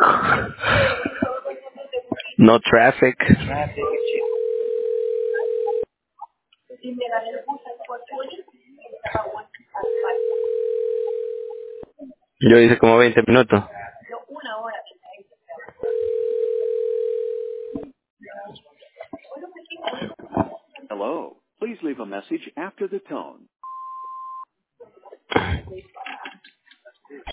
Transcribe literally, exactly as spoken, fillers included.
No traffic. Yo hice como veinte minutos. Hello. Please leave a message after the tone.